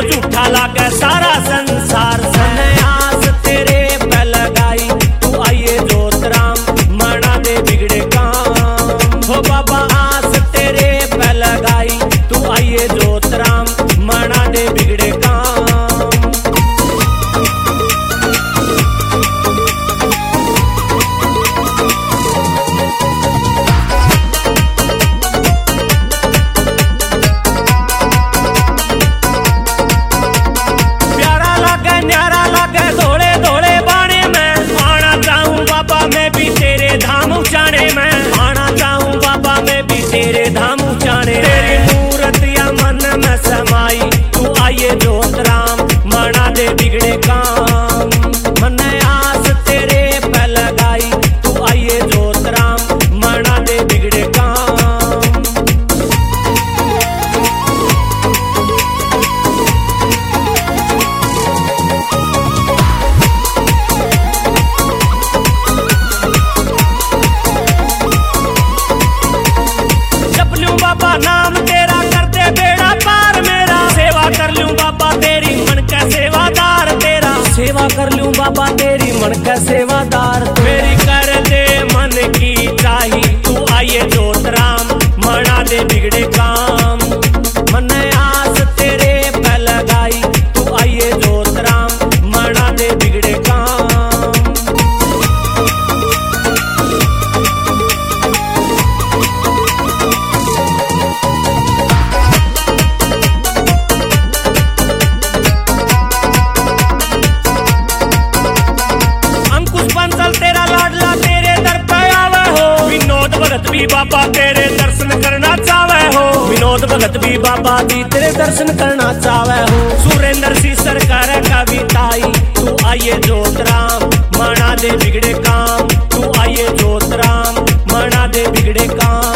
तो झूठा लागे सारा संसार। सने आस तेरे पे लगाई तू आइए जोत राम मना दे बिगड़े काम। हो बाबा आस तेरे पे लगाई तू आइए जोत राम मना दे बिगड़े काम। तेरे धाम उचाने तेरी मूरत या मन में समाई तू आइए जोत राम मना दे बिगड़े काम। मन आस तेरे पे लगाई तू आइए जोत राम मना दे बिगड़े काम। बाबा नाम तेरा कर दे बेड़ा पार मेरा। सेवा कर लूं बाबा तेरी मन का सेवादार तेरा। सेवा कर लूं बाबा तेरी मन का सेवादार। मेरी कर दे मन की चाही तू आइए जोत राम मना दे बिगड़े काम। मन आस तेरे पे लगाई तू आइए जोत राम मना दे बिगड़े काम। तेरा लाडला तेरे दर पे आवे हो। विनोद भगत भी बाबा तेरे दर्शन करना चावे हो। विनोद भगत भी बाबा दी तेरे दर्शन करना चावे हो। सुरेंद्र सी सरकार कविताई तू आइए जोत राम मना दे बिगड़े काम। तू आइए जोत राम मना दे बिगड़े काम।